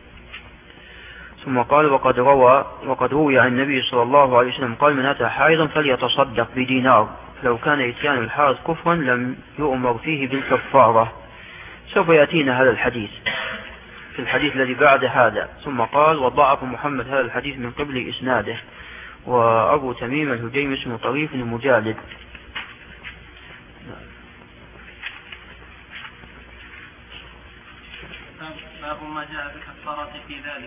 ثم قال وقد روى وقد روي عن النبي صلى الله عليه وسلم قال من أتى حائضا فليتصدق بدينار، لو كان اتيان الحائض كفرا لم يؤمر فيه بالكفارة. سوف يأتينا هذا الحديث في الحديث الذي بعد هذا. ثم قال وضعف محمد هذا الحديث من قبل إسناده، وأبو تميم الهجيمي اسمه طريف المجالد. باب ما جاء بالكفارة في ذلك.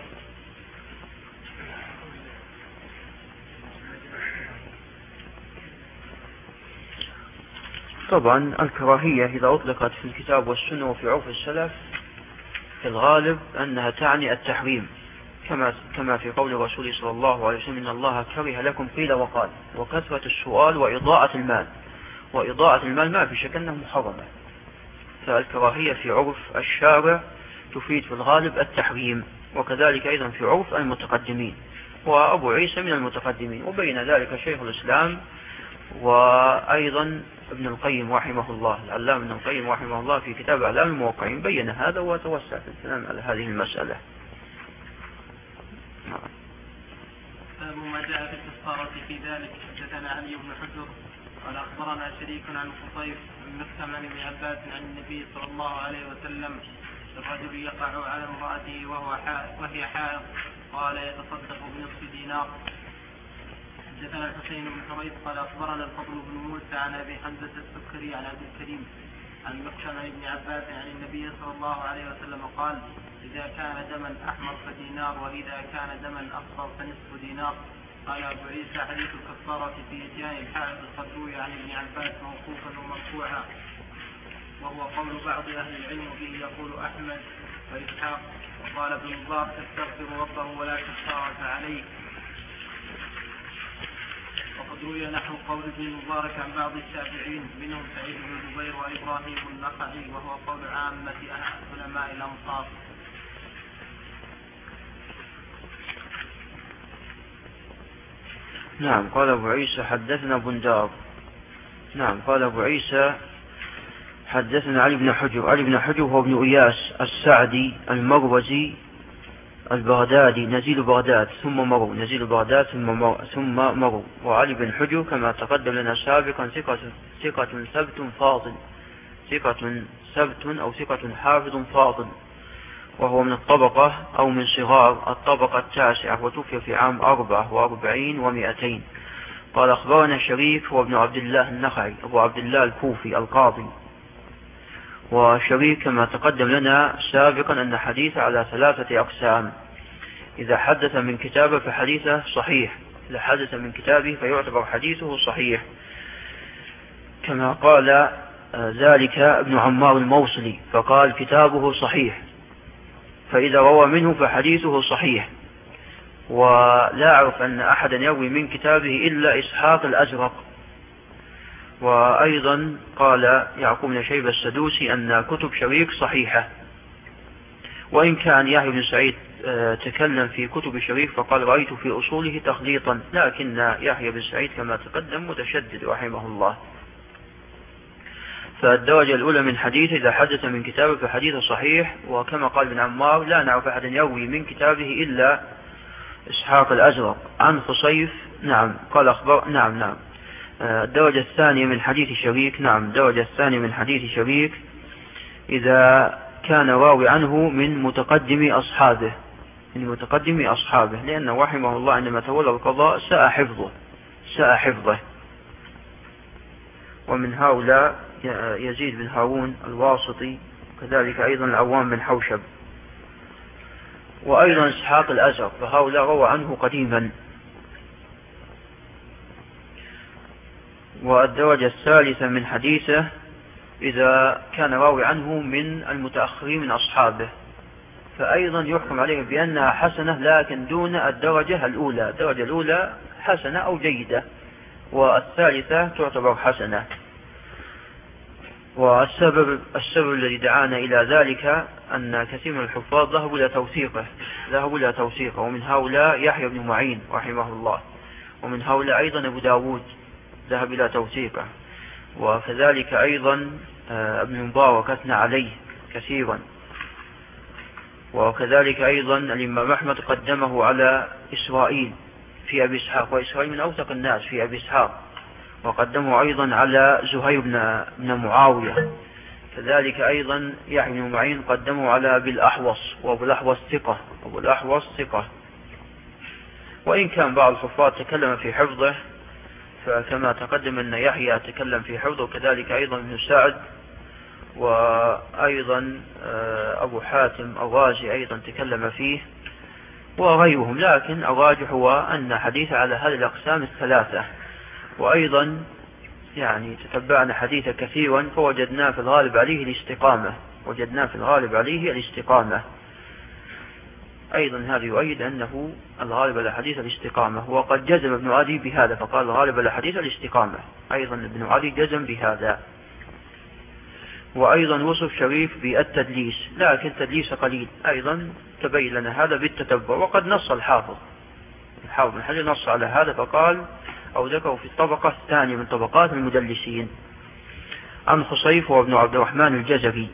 طبعا الكراهية إذا أطلقت في الكتاب والسنة وفي عرف السلف في الغالب أنها تعني التحريم، كما كما في قول الرسول صلى الله عليه وسلم إن الله كره لكم قيل وقال، وكثرة السؤال وإضاعة المال. وإضاعة المال ما في شك أنه محرمة، فالكراهية في عرف الشارع تفيد في الغالب التحريم، وكذلك أيضا في عرف المتقدمين، وأبو عيسى من المتقدمين. وبين ذلك شيخ الإسلام وأيضا ابن القيم رحمه الله، العلامة ابن القيم رحمه الله في كتاب أعلام الموقعين بين هذا وتوسع في الكلام على هذه المسألة. باب ما جاء في الكفارة في ذلك. حدثنا علي بن حجر قال أخبرنا شريك عن قصيف بن مكتم عن ابن عباس عن النبي صلى الله عليه وسلم: الرجل يقع على امرأته وهو حائض وهي حائض قال يتصدق بنصف دينار. حدثنا الحسين بن حريث قال أخبرنا الفضل بن موسى عن أبي حمزة السكري عن عبد الكريم عن مكتم عن ابن عباس عن النبي صلى الله عليه وسلم قال: إذا كان دما أحمر فدينار، وإذا كان دما أصفر فنصف دينار. قال أبو عيسى: حديث الكفارة في إتيان الحائض قد روي عن ابن عباس موقوفا ومرفوعا، وهو قول بعض أهل العلم به، يقول أحمد وإسحاق. وقال ابن مبارك: تستغفر ربه ولا كفارة عليه. وقد روي نحو قول ابن مبارك عن بعض الشافعين منهم سعيد بن جبير وإبراهيم النخعي، وهو قول عامة علماء الأمصار. نعم. قال أبو عيسى: حدثنا بندار. نعم. قال أبو عيسى: حدثنا علي بن حجر. علي بن حجر هو ابن إياس السعدي المروزي البغدادي نزيل بغداد ثم مرو نزيل بغداد ثم مرو, ثم مرو. وعلي بن حجر كما تقدم لنا سابقا ثقة ثقة ثبت فاضل ثقة ثبت أو ثقة حافظ فاضل، وهو من الطبقة أو من صغار الطبقة التاسعة، وتوفي في عام أربعة وأربعين ومئتين. قال أخبرنا شريك وابن عبد الله النخعي أبو عبد الله الكوفي القاضي. وشريك كما تقدم لنا سابقا أن حديث على ثلاثة أقسام: إذا حدث من كتابه فحديثه صحيح، إذا حدث من كتابه فيعتبر حديثه صحيح، كما قال ذلك ابن عمار الموصلي فقال: كتابه صحيح، فإذا روى منه فحديثه صحيح. ولا أعرف أن أحدا يروي من كتابه إلا إسحاق الأزرق. وأيضا قال يعقوب بن شيبة السدوسي أن كتب شريك صحيحة، وإن كان يحيى بن سعيد تكلم في كتب شريك فقال: رأيت في أصوله تخليطا، لكن يحيى بن سعيد كما تقدم متشدد رحمه الله. فالدرجة الأولى من حديث إذا حدث من كتابه فحديثه صحيح، وكما قال ابن عمار: لا نعرف أحدا يروي من كتابه إلا إسحاق الأزرق عن خصيف. نعم. قال أخبر نعم نعم الدرجة الثانية من حديث شريك نعم الدرجة الثانية من حديث شريك إذا كان راوي عنه من متقدم أصحابه من متقدم أصحابه لأنه رحمه الله عندما تولى القضاء ساء حفظه ساء حفظه ومن هؤلاء يزيد بن هارون الواسطي، كذلك أيضا العوام بن حوشب، وأيضا إسحاق الأزرق، فهؤلاء روى عنه قديما. والدرجة الثالثة من حديثه إذا كان راوي عنه من المتأخرين من أصحابه، فأيضا يحكم عليه بأنها حسنة لكن دون الدرجة الأولى. الدرجة الأولى حسنة أو جيدة، والثالثة تعتبر حسنة. والسبب السبب الذي دعانا إلى ذلك أن كثير من الحفاظ ذهبوا إلى توثيقه ذهبوا إلى توثيقه ومن هؤلاء يحيى بن معين رحمه الله، ومن هؤلاء أيضا أبو داود ذهب إلى توثيقه، وكذلك أيضا ابن مبارك أثنى عليه كثيرا، وكذلك أيضا الإمام أحمد قدمه على إسرائيل في أبي إسحاق، وإسرائيل من أوثق الناس في أبي إسحاق، وقدمه أيضا على زهير بن معاوية. كذلك أيضا يحيى بن معين قدمه على أبي الأحوص، وأبو الأحوص ثقة أبو الأحوص ثقة وإن كان بعض الحفاظ تكلم في حفظه، فكما تقدم أن يحيى تكلم في حفظه، وكذلك أيضا ابن سعد، وأيضا أبو حاتم الرازي أيضا تكلم فيه وغيرهم، لكن الراجح هو أن حديث على هذه الأقسام الثلاثة. وأيضا يعني تتبعنا حديث كثيرا فوجدنا في الغالب عليه الاستقامة وجدنا في الغالب عليه الاستقامة أيضا هذا يؤيد أنه الغالب على حديث الاستقامة. وقد جزم ابن عدي بهذا فقال الغالب على حديث الاستقامة، أيضا ابن عدي جزم بهذا. وأيضا وصف شريف بالتدليس، لكن تدليس قليل، أيضا تبين لنا هذا بالتتبع. وقد نص الحافظ الحافظ بن حجر نص على هذا فقال أو ذكروا في الطبقة الثانية من طبقات المدلسين عن خصيف وابن عبد الرحمن الجزري.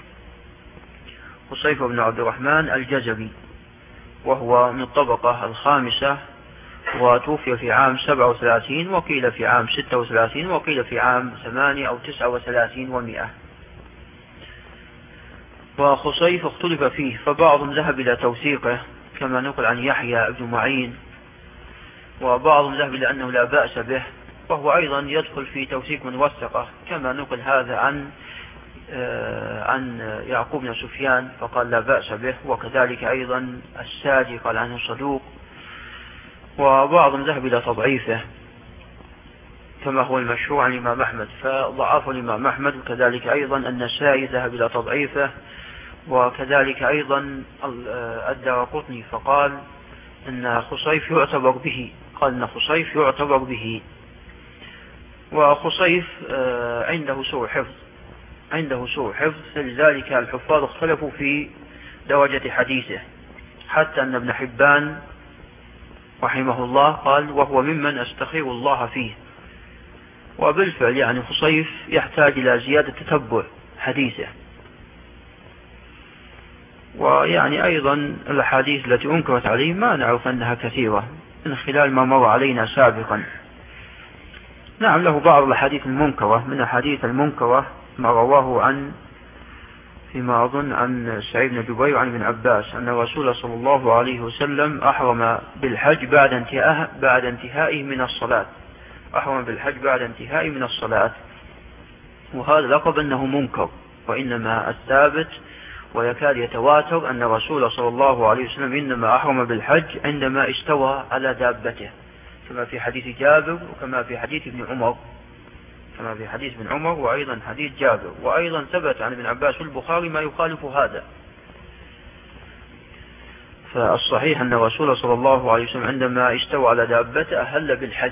خصيف وابن عبد الرحمن الجزري وهو من الطبقة الخامسة، وتوفي في عام سبعة وثلاثين، وقيل في عام ستة وثلاثين، وقيل في عام ثمانية أو تسعة وثلاثين ومئة. وخصيف اختلف فيه، فبعضهم ذهب إلى توثيقه كما نقل عن يحيى بن معين، وبعضهم ذهب إلى أنه لا بأس به، وهو أيضا يدخل في توثيق من وثقه كما نقل هذا عن عن يعقوب بن سفيان فقال لا بأس به، وكذلك أيضا الساجي قال عنه صدوق. وبعضهم ذهب إلى تضعيفه كما هو المشهور عن الإمام أحمد فضعفه الإمام أحمد، وكذلك أيضا النسائي ذهب إلى تضعيفه، وكذلك أيضا الدارقطني فقال أن خصيف يعتبر به، قال أن خصيف يعتبر به. وخصيف عنده سوء حفظ عنده سوء حفظ فلذلك الحفاظ اختلفوا في درجة حديثه، حتى أن ابن حبان رحمه الله قال وهو ممن أستخير الله فيه. وبالفعل يعني خصيف يحتاج إلى زيادة تتبع حديثه. ويعني أيضا الحديث التي أنكرت عليه ما نعرف أنها كثيرة من خلال ما مر علينا سابقا. نعم له بعض الحديث المنكرة، من الحديث المنكرة ما رواه عن فيما أظن عن سعيد بن جبير عن ابن عباس أن الرسول صلى الله عليه وسلم أحرم بالحج بعد انتهائه بعد انتهائه من الصلاة أحرم بالحج بعد انتهائه من الصلاة. وهذا لقب أنه منكر، وإنما الثابت ويكاد يتواتر أن الرسول صلى الله عليه وسلم إنما أحرم بالحج عندما استوى على دابته، كما في حديث جابر وكما في حديث ابن عمر كما في حديث ابن عمر وأيضا حديث جابر. وأيضا ثبت عن ابن عباس في البخاري ما يخالف هذا. فالصحيح أن الرسول صلى الله عليه وسلم عندما استوى على دابته أهل بالحج.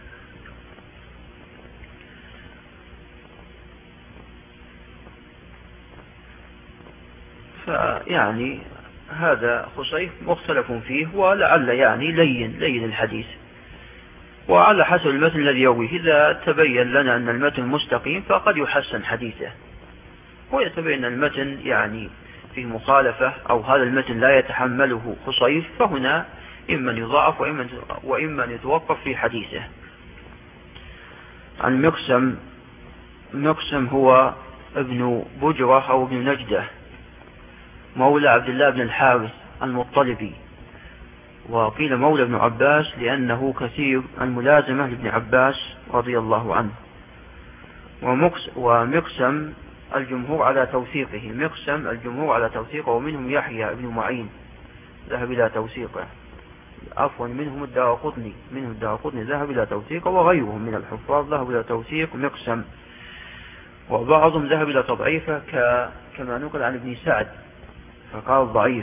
فيعني هذا خصيف مختلف فيه، ولعل يعني لين لين الحديث، وعلى حسب المتن الذي يرويه. إذا تبين لنا أن المتن مستقيم فقد يحسن حديثه، ويتبين المتن يعني فيه مخالفة أو هذا المتن لا يتحمله خصيف، فهنا إما يضاعف وإما يتوقف في حديثه. عن مقسم مقسم هو ابن بجرة أو ابن نجدة مولى عبد الله بن الحارث المطلبي، وقيل مولى ابن عباس لأنه كثير الملازمة لابن عباس رضي الله عنه. ومقسم الجمهور على توثيقه مقسم الجمهور على توثيقه ومنهم يحيى بن معين ذهب إلى توثيقه، عفوا منهم الدارقطني منهم الدارقطني ذهب إلى توثيقه، وغيرهم من الحفاظ ذهب إلى توثيق مقسم، وبعضهم ذهب إلى تضعيفه كما نقل عن ابن سعد فقال ضعيف.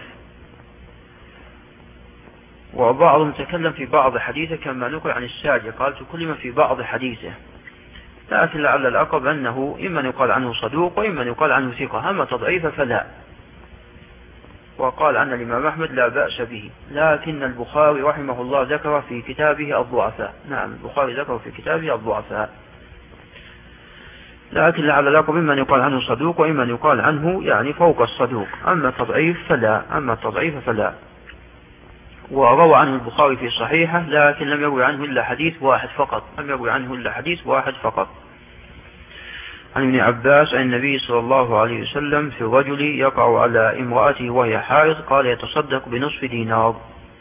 وبعضهم تكلم في بعض حديثه كما نقل عن الساجي قال تكلم في بعض حديثه، لكن لعل الأقرب أنه إما يقال عنه صدوق وإما يقال عنه ثقة، أما تضعيف فلا. وقال عن الإمام أحمد لا بأس به، لكن البخاري رحمه الله ذكر في كتابه الضعفاء. نعم البخاري ذكر في كتابه الضعفاء، لكن لعل الأقرب إما يقال عنه صدوق وإما يقال عنه يعني فوق الصدوق، أما التضعيف فلا أما التضعيف فلا. وروى عنه البخاري في صحيحه، لكن لم يروي عنه إلا حديث واحد فقط لم يروي عنه إلا حديث واحد فقط عن ابن عباس عن النبي صلى الله عليه وسلم في الرجل يقع على امرأته وهي حائض قال يتصدق بنصف دينار.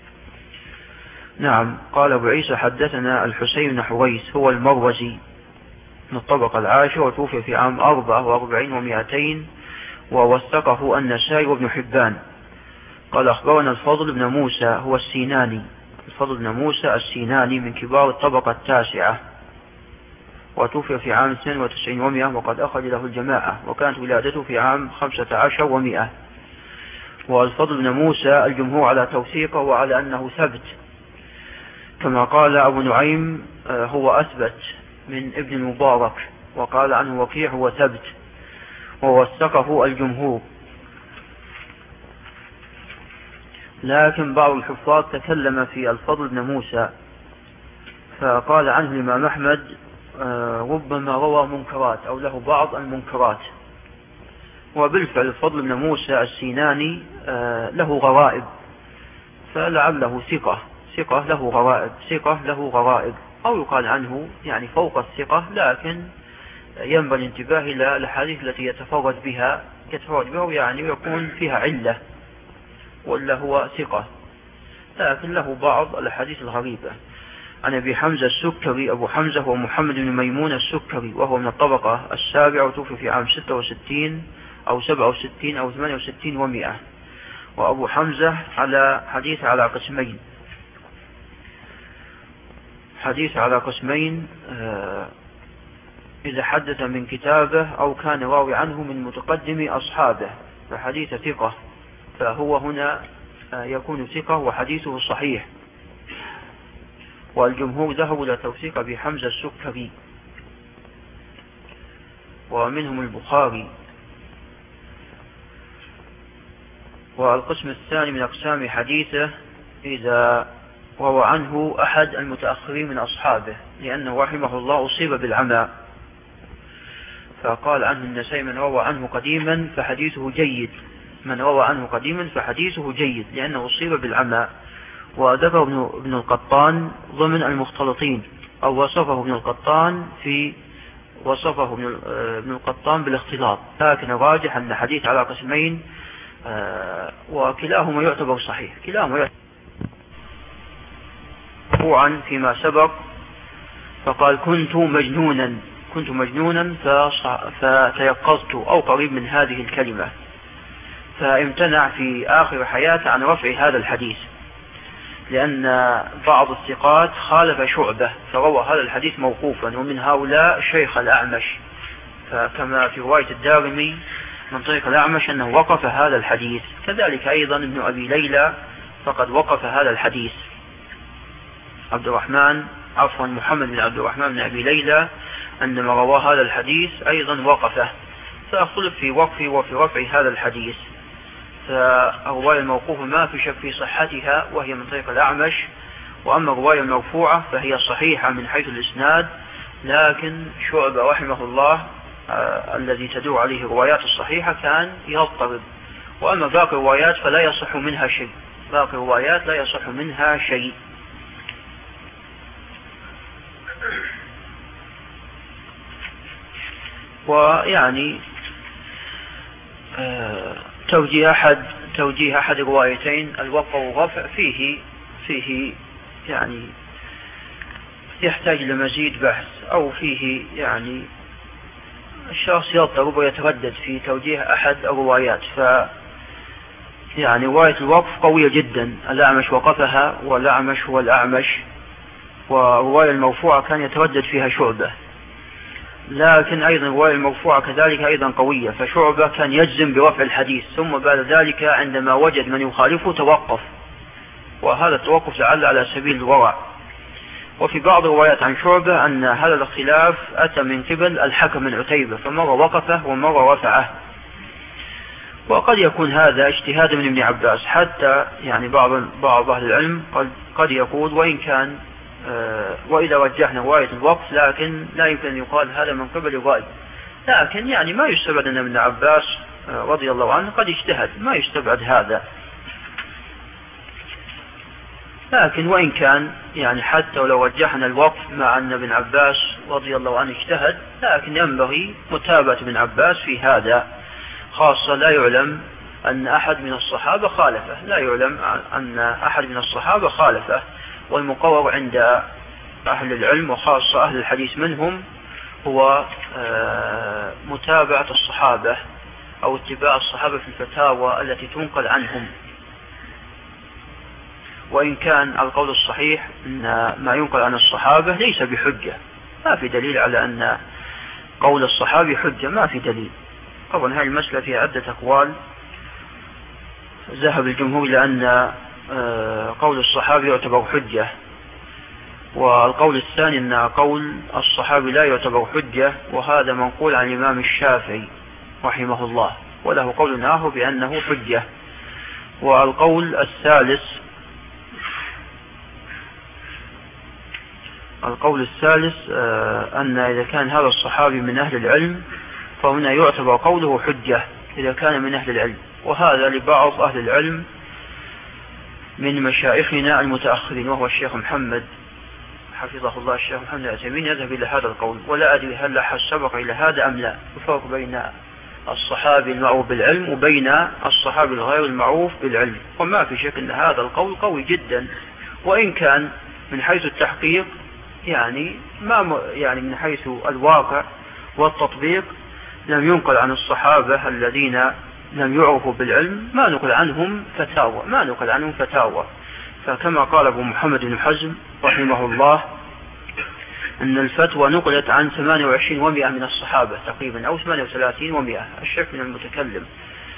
نعم قال أبو عيسى حدثنا الحسين بن حويس هو المروزي من الطبقة العاشرة، وتوفي في عام أربعة وأربعين ومئتين، ووثقه النسائي وابن حبان. قال أخبرنا الفضل بن موسى هو السيناني الفضل بن موسى السيناني من كبار الطبقة التاسعة، وتوفي في عام اثنين وتسعين ومئة، وقد أخرج له الجماعة، وكانت ولادته في عام خمسة عشر ومئة. والفضل بن موسى الجمهور على توثيقه وعلى أنه ثبت، كما قال أبو نعيم هو أثبت من ابن المبارك، وقال عنه وكيع هو ثبت. ووثقه الجمهور. لكن بعض الحفاظ تكلم في الفضل بن موسى فقال عنه الإمام أحمد ربما روى منكرات أو له بعض المنكرات. وبالفعل الفضل بن موسى السيناني له غرائب، فلعله ثقة ثقة له غرائب ثقة له غرائب أو يقال عنه يعني فوق الثقة، لكن ينبغي الانتباه إلى الأحاديث التي يتفرد بها يتفرد بها يعني ويكون فيها علة، ولا هو ثقة لكن له بعض الأحاديث الغريبة. عن أبي حمزة السكري، أبو حمزة هو محمد بن ميمون السكري، وهو من الطبقة السابعة، وتوفي في عام ستة وستين أو سبعة وستين أو ثمانية وستين ومئة. وأبو حمزة على حديث على قسمين حديث على قسمين إذا حدث من كتابه أو كان راوي عنه من متقدم أصحابه فحديث ثقة، فهو هنا يكون ثقة وحديثه صحيح. والجمهور ذهبوا إلى توثيق أبي حمزة السكري ومنهم البخاري. والقسم الثاني من أقسام حديثه إذا روى عنه أحد المتأخرين من أصحابه، لأنه رحمه الله أصيب بالعمى، فقال عنه النسائي من روى عنه قديما فحديثه جيد من روى عنه قديما فحديثه جيد لأنه أصيب بالعمى. وذكر ابن القطان ضمن المختلطين، أو وصفه ابن القطان في وصفه ابن القطان بالاختلاط، لكن الراجح أن حديث على قسمين وكلاهما يعتبر صحيح كلاهما يعتبر مرفوعا فيما سبق. فقال كنت مجنونا كنت مجنونا فتيقظت أو قريب من هذه الكلمة، فامتنع في آخر حياته عن رفع هذا الحديث، لأن بعض الثقات خالف شعبة فروى هذا الحديث موقوفا، ومن هؤلاء الشيخ الأعمش، فكما في رواية الدارمي من طريق الأعمش أنه وقف هذا الحديث. كذلك أيضا ابن أبي ليلى فقد وقف هذا الحديث. عبد الرحمن عفوا محمد بن عبد الرحمن بن أبي ليلى عندما روى هذا الحديث أيضا وقفه، فأختلف في وقفه وفي رفع هذا الحديث. فالرواية الموقوفة ما في شك في صحتها وهي من طريق الأعمش، وأما الرواية المرفوعة فهي صحيحة من حيث الإسناد، لكن شعبة رحمه الله آه الذي تدور عليه الروايات الصحيحة كان يضطرب. وأما باقي الروايات فلا يصح منها شيء باقي الروايات لا يصح منها شيء. ويعني آه توجيه أحد توجيه أحد الروايتين الوقف والرفع فيه فيه يعني يحتاج لمزيد بحث، أو فيه يعني الشخص يضطرب ويتردد في توجيه أحد الروايات. ف يعني رواية الوقف قوية جدا، الأعمش وقفها والأعمش هو الأعمش، والرواية المرفوعة كان يتردد فيها شعبة، لكن أيضا الرواية المرفوعة كذلك أيضا قوية، فشعبة كان يجزم برفع الحديث، ثم بعد ذلك عندما وجد من يخالفه توقف، وهذا التوقف لعل على سبيل الورع. وفي بعض الروايات عن شعبة أن هذا الاختلاف أتى من قبل الحكم من عتيبة، فمرة وقفه ومرة رفعه، وقد يكون هذا اجتهاد من ابن عباس، حتى يعني بعض بعض أهل العلم قد, قد يقول وإن كان آه وإذا وجهنا رواية الوقف لكن لا يمكن أن يقال هذا من قبل الرأي، لكن يعني ما يستبعد أن ابن عباس آه رضي الله عنه قد اجتهد، ما يستبعد هذا. لكن وإن كان يعني حتى ولو وجهنا الوقف مع أن ابن عباس رضي الله عنه اجتهد، لكن ينبغي متابعة ابن عباس في هذا، خاصة لا يعلم أن أحد من الصحابة خالفه لا يعلم أن أحد من الصحابة خالفه والمقرر عند أهل العلم وخاصة أهل الحديث منهم هو متابعة الصحابة أو اتباع الصحابة في الفتاوى التي تنقل عنهم. وإن كان القول الصحيح أن ما ينقل عن الصحابة ليس بحجة، ما في دليل على أن قول الصحابي حجة، ما في دليل. طبعا هذه المسألة فيها عدة أقوال، ذهب الجمهور إلى أن قول الصحابي يعتبر حجة، والقول الثاني أن قول الصحابي لا يعتبر حجة، وهذا منقول عن الإمام الشافعي رحمه الله، وله قول آخر بأنه حجة. والقول الثالث القول الثالث أن إذا كان هذا الصحابي من أهل العلم فهنا يعتبر قوله حجة إذا كان من أهل العلم، وهذا لبعض أهل العلم من مشايخنا المتأخرين، وهو الشيخ محمد حفظه الله، الشيخ محمد العثيمين يذهب إلى هذا القول، ولا أدري هل أحد سبق إلى هذا أم لا، الفرق بين الصحابي المعروف بالعلم وبين الصحابي الغير المعروف بالعلم. وما في شك أن هذا القول قوي جدا، وإن كان من حيث التحقيق يعني ما يعني من حيث الواقع والتطبيق لم ينقل عن الصحابة الذين لم يعرفوا بالعلم ما نقل عنهم فتاوى ما نقل عنهم فتاوى فكما قال أبو محمد بن حزم رحمه الله أن الفتوى نقلت عن ثمانية وعشرين ومئة من الصحابة تقريبا، أو ثمانية وثلاثين ومئة، الشك من المتكلم.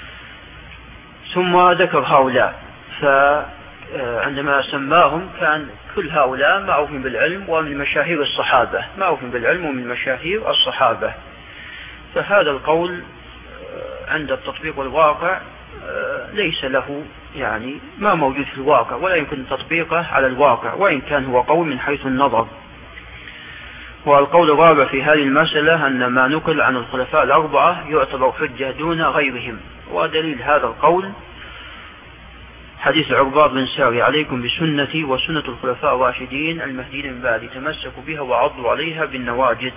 ثم ذكر هؤلاء، فعندما سماهم كان كل هؤلاء معروفين بالعلم ومن مشاهير الصحابة، معروفين بالعلم ومن مشاهير الصحابة. فهذا القول عند التطبيق والواقع ليس له يعني ما موجود في الواقع، ولا يمكن تطبيقه على الواقع، وإن كان هو قول من حيث النظر. والقول الرابع في هذه المسألة أن ما نقل عن الخلفاء الأربعة يعتبر حجة دون غيرهم، ودليل هذا القول حديث عرباض بن ساري: عليكم بسنتي وسنة الخلفاء الراشدين المهديين من بعدي، تمسكوا بها وعضوا عليها بالنواجذ.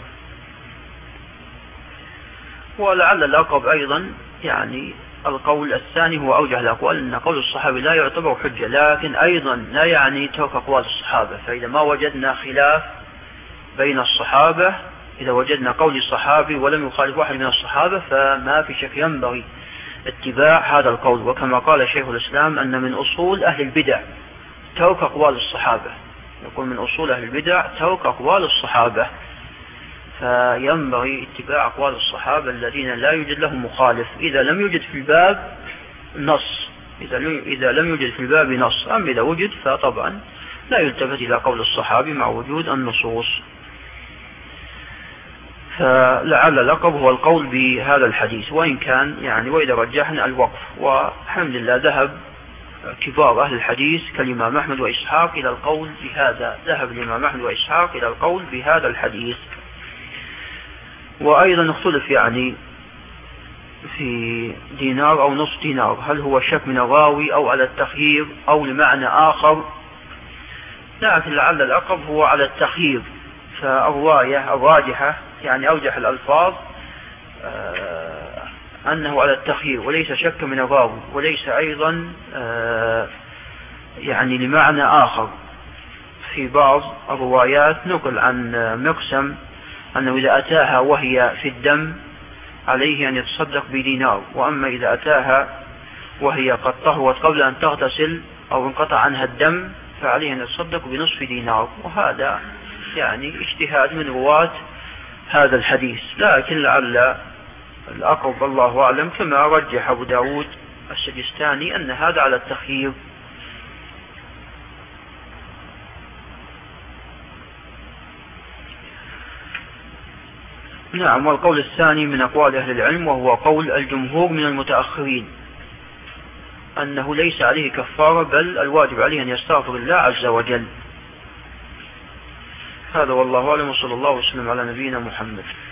ولعل الأقرب أيضا يعني القول الثاني هو أوجه الأقوال، أن قول الصحابة لا يعتبر حجة، لكن أيضا لا يعني ترك أقوال الصحابة. فإذا ما وجدنا خلاف بين الصحابة، إذا وجدنا قول الصحابي ولم يخالف واحد من الصحابة، فما في شك ينبغي اتباع هذا القول. وكما قال شيخ الإسلام أن من أصول أهل البدع ترك أقوال الصحابة، يقول من أصول أهل البدع ترك أقوال الصحابة، فينبغي اتباع أقوال الصحابة الذين لا يوجد لهم مخالف، إذا لم يوجد في الباب نص، إذا لم يوجد في الباب نص. أما إذا وجد فطبعا لا يلتفت إلى قول الصحابي مع وجود النصوص. فلعل اللقب هو القول بهذا الحديث، وإن كان يعني وإذا رجحنا الوقف. والحمد لله ذهب كبار أهل الحديث كالإمام أحمد وإسحاق إلى القول بهذا، ذهب الإمام أحمد وإسحاق إلى القول بهذا الحديث. وأيضا اختلف يعني في دينار أو نصف دينار، هل هو شك من الراوي أو على التخيير أو لمعنى آخر، لكن لعل الأقرب هو على التخيير. فالرواية الراجحة يعني أوجح الألفاظ آه أنه على التخيير وليس شك من الراوي، وليس أيضا آه يعني لمعنى آخر. في بعض الروايات نقل عن مقسم أنه إذا أتاها وهي في الدم عليه أن يتصدق بدينار، وأما إذا أتاها وهي قد طهرت قبل أن تغتسل أو انقطع عنها الدم فعليه أن يتصدق بنصف دينار. وهذا يعني اجتهاد من رواة هذا الحديث، لكن لعل الأقرب الله أعلم كما رجح أبو داود السجستاني أن هذا على التخيير. نعم. والقول الثاني من أقوال أهل العلم وهو قول الجمهور من المتأخرين أنه ليس عليه كفارة، بل الواجب عليه أن يستغفر الله عز وجل. هذا والله أعلم، وصلى الله وسلم على نبينا محمد.